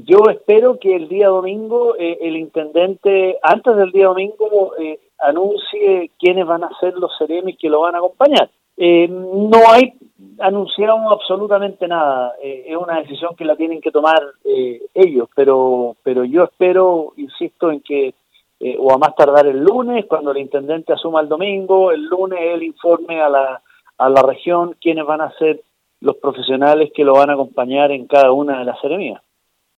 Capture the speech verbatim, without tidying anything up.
Yo espero que el día domingo eh, el intendente, antes del día domingo, eh, anuncie quiénes van a ser los seremis que lo van a acompañar. Eh, no hay anunciado absolutamente nada, eh, es una decisión que la tienen que tomar eh, ellos, pero pero yo espero, insisto, en que, eh, o a más tardar el lunes, cuando el intendente asuma el domingo, el lunes él informe a la, a la región quiénes van a ser los profesionales que lo van a acompañar en cada una de las seremías.